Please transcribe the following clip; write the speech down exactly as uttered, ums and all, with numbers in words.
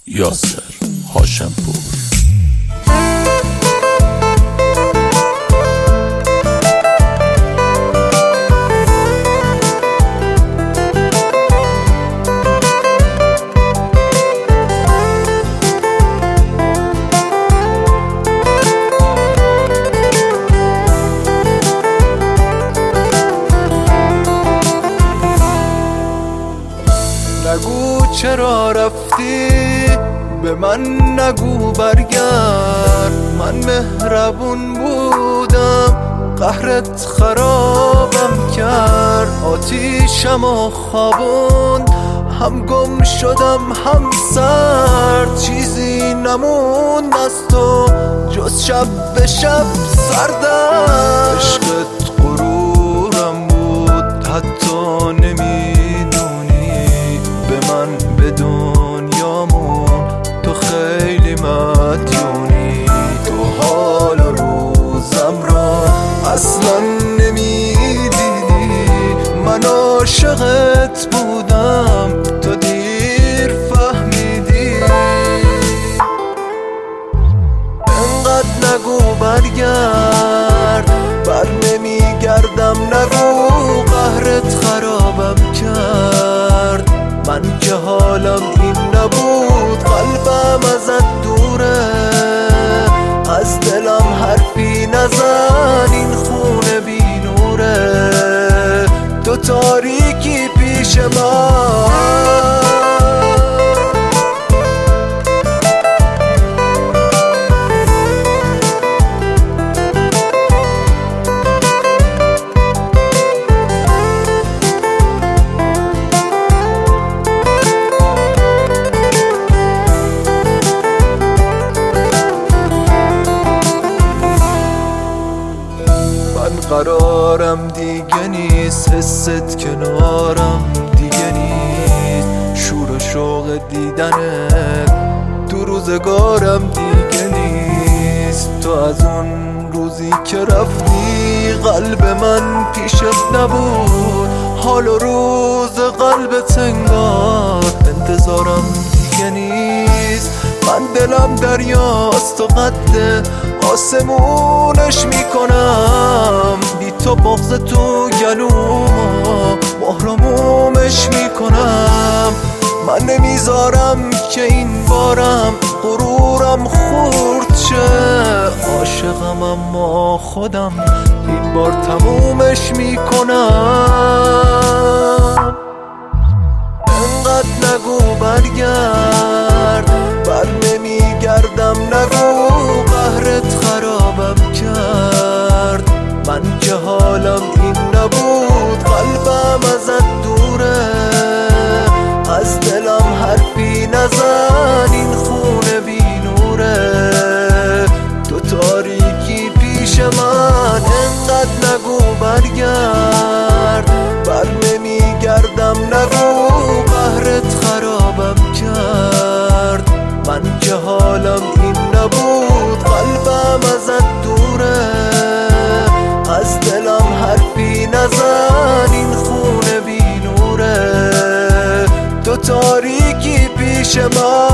یاسر هاشمپور. نگو چرا رفتی، به من نگو برگرد. من مهربون بودم، قهرت خرابم کرد. آتیشم و خوابوند، هم گم شدم هم سرد. چیزی نموند از تو جز شب به شب سردم. عشقت غرورم بود، حتی نمیدونی به من به دنیامون تو خیلی مدیونی. تو حال و روزم را اصلا نمیدیدی، من عاشقت بودم تو دیر فهمیدی. انقدر نگو برگرد، بر نمیگردم. نگو قهرت خرابم کرد. من که حالم این نبود، قلبم ازت دوره. از دلم حرفی نزن، این خونه بی نوره. تو تاریکی پیش من. قرارم دیگه نیست، حست کنارم دیگه نیست. شور و شوق دیدنت تو روزگارم دیگه نیست. تو از اون روزی که رفتی قلب من پیشت نبود. حال و روز قلبت انگار انتظارم دیگه نیست. من دلم دریاست و قد آسمونش میکنم. بی تو بغض تو گلومو محرمومش میکنم. من نمیذارم که این بارم غرورم خورد شه. عاشقم اما خودم این بار تمومش میکنم. انقدر نگو برگرد، بر نمیگردم. نگو قهرت خرابم کرد. من که حالم این نبود، قلبم ازت دوره. از دلم حرفی نزن، این خونه بی نوره. تو تاریکی پیش من. انقدر نگو برگرد، بر نمیگردم. نگو قهرت خرابم کرد. من که حالم این نبود، قلبم ازت دوره. از دلم حرفی نزن، این خونه بی نوره. تو تاریکی پیش من.